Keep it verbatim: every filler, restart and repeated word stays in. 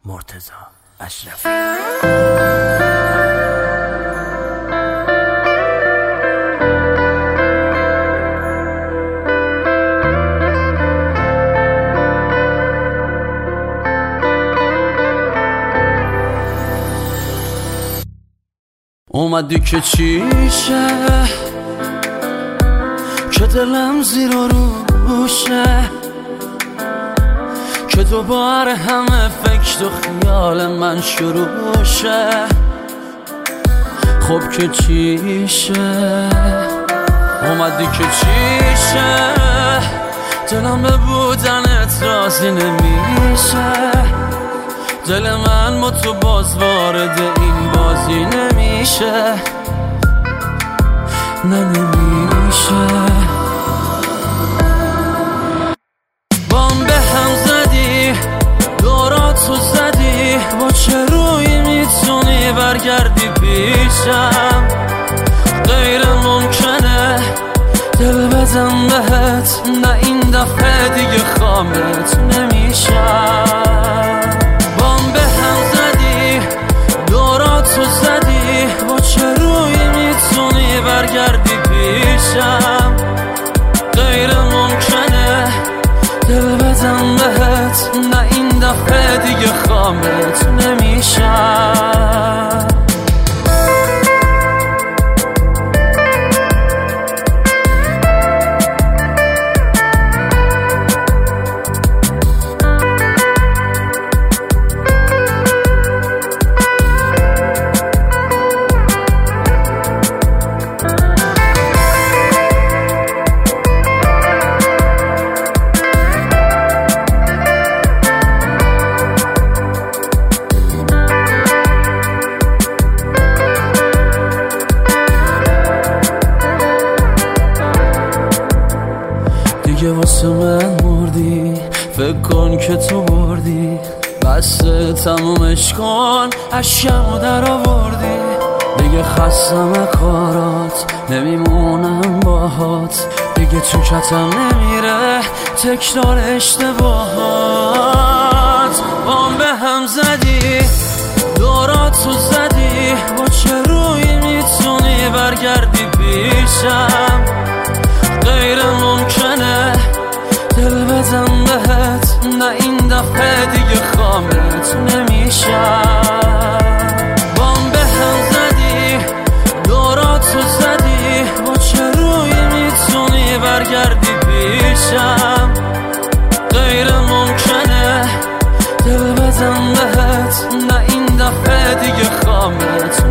مرتضی اشرفی. اومدی که چیشه که دلم زیر و روشه، که دوباره همه فکر و خیال من شروع شه. خب که چیشه اومدی که چیشه، دلم به بودنت راضی نمیشه. دل من با تو باز وارد این بازی نمیشه، نه نمیشه. بام به هم زدی، دوراتو زدی، با چه روی میتونی برگردی پیشم؟ غیر ممکنه دل بزن بهت، نه این دفعه دیگه خامت نمیشم. بام به هم زدی، دوراتو زدی، با چه روی میتونی برگردی پیشم؟ غیر ممکنه دل بزن بهت، نه این دفعه دیگه خامت نمیشم. دیگه واسه من مردی، فکر کن که تو بردی، بس تمومش کن، اشکمو در آوردی. دیگه خستم کارات، نمیمونم باهات، دیگه تو کتم نمیره تکرار اشتباهات. بام به هم زدی، دوراتو زدی، با چه روی میتونی برگردی پیشم؟ غیر ممکنه دل بزن بهت، نه این دفعه دیگه خامت نمیشم. بام به هم زدی، دوراتو زدی، با چه روی میتونی برگردی پیشم؟ غیر ممکنه دل بزن بهت، نه این دفعه دیگه خامت